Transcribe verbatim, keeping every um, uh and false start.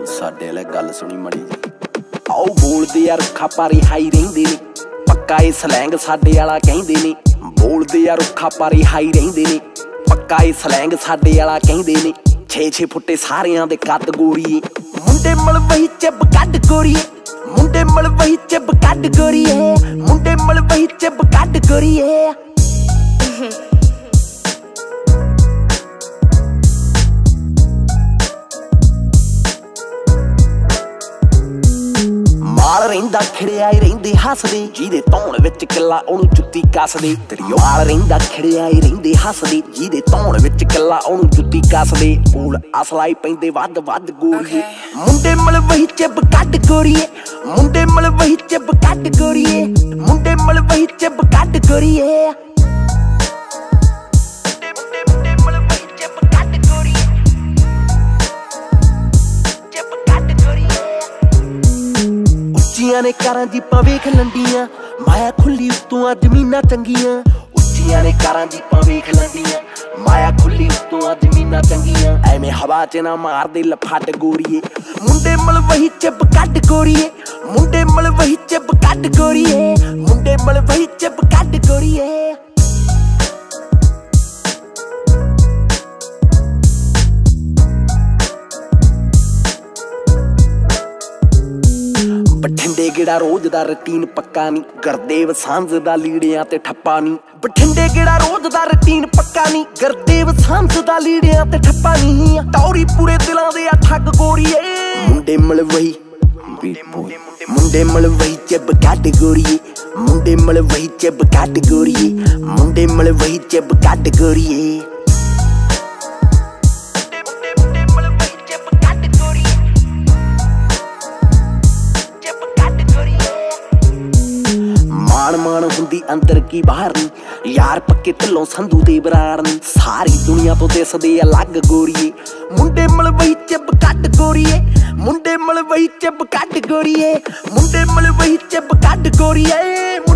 आओ साडे वाले गल सुनी मड़ी जी। आओ बोलदे यार रुखा पारी हाई रहिंदे ने, पक्का ए सलैंग साडे वाला कहिंदे ने। बोलदे यार रुखा पारी हाई रहिंदे ने, पक्का ए सलैंग साडे वाला कहिंदे ने। छे छे फुट्टे सारियां दे कद गोरीए, मुंडे मलवही चिब कड गोरीए, मुंडे मलवही चिब कड गोरीए, मुंडे मलवही चिब कड गोरीए। माल रहिंदा खिड़ियाए रहिंदे हसदे, जिहदे धौण विच किला ओनू जुत्ती कसदे। तेरी माल रहिंदा खिड़ियाए रहिंदे हसदे, जिहदे धौण विच किला ओनू जुत्ती कसदे। कोल असलाई पैंदे वध वध गोरीए, मुंडे मलवही चिब कड गोरीए, मुंडे मलवही चिब कड गोरीए, मुंडे मलवही चिब कड गोरीए। ਉੱਚੀਆਂ ਨੇ ਕਾਰਾਂ ਜੀਪਾਂ ਵੇਖ ਲੰਡੀਆਂ, ਮਾਇਆ ਖੁੱਲੀ ਉੱਤੋਂ ਆ ਜ਼ਮੀਨਾਂ ਚੰਗੀਆਂ। ਉੱਚੀਆਂ ਨੇ ਕਾਰਾਂ ਜੀਪਾਂ ਵੇਖ ਲੰਡੀਆਂ, ਮਾਇਆ ਖੁੱਲੀ ਉੱਤੋਂ ਆ ਜ਼ਮੀਨਾਂ ਚੰਗੀਆਂ। ਐਵੇਂ ਹਵਾ 'ਚ ਨਾ ਮਾਰਦੇ ਲਫਾਟ ਗੋਰੀਏ, ਮੁੰਡੇ ਮਲਵਹੀ ਚਿਬ ਕੱਢ ਗੋਰੀਏ, ਮੁੰਡੇ ਮਲਵਹੀ ਚਿਬ ਕੱਢ ਗੋਰੀਏ, ਮੁੰਡੇ ਮਲਵਹੀ ਚਿਬ ਕੱਢ ਗੋਰੀਏ। ਬਠਿੰਡੇ ਗੇੜਾ ਰੋਜ਼ ਦਾ ਰੂਟੀਨ ਪੱਕਾ ਨੀ, ਗੁਰਦੇਵ ਸਾਂਝ ਦਾ ਲੀੜਿਆਂ ਤੇ ਠੱਪਾ ਨੀ। ਬਠਿੰਡੇ ਗੇੜਾ ਰੋਜ਼ ਦਾ ਰੂਟੀਨ ਪੱਕਾ ਨੀ, ਗੁਰਦੇਵ ਸਾਂਝ ਦਾ ਲੀੜਿਆਂ ਤੇ ਠੱਪਾ ਨੀ। ਟੌਰੀ ਪੂਰੇ ਦਿਲਾਂ ਦੇ ਆ ਠੱਗ ਗੋਰੀਏ, ਮੁੰਡੇ ਮਲਵਹੀ ਮੁੰਡੇ ਮਲਵਹੀ ਚਿਬ ਕੱਢ ਗੋਰੀਏ, ਮੁੰਡੇ ਮਲਵਹੀ ਚਿਬ ਕੱਢ ਗੋਰੀਏ, ਮੁੰਡੇ ਮਲਵਹੀ ਚਿਬ ਕੱਢ ਗੋਰੀਏ। ਮਾਣ ਮਾਣ ਹੁੰਦੀ ਅੰਦਰ ਕੀ ਬਾਹਰ ਨੀ, ਯਾਰ ਪੱਕੇ ਢਿੱਲੋਂ ਸੰਧੂ ਦੇ ਬਰਾੜ ਨੀ। ਸਾਰੀ ਦੁਨੀਆ ਤੋਂ ਦਿਸਦੇ ਅਲੱਗ ਗੋਰੀਏ, ਮੁੰਡੇ ਮਲਵਹੀ ਚਿਬ ਕੱਢ ਗੋਰੀਏ, ਮੁੰਡੇ ਮਲਵਹੀ ਚਿਬ ਕੱਢ ਗੋਰੀਏ, ਮੁੰਡੇ ਮਲਵਹੀ ਚਿਬ ਕੱਢ ਗੋਰੀਏ।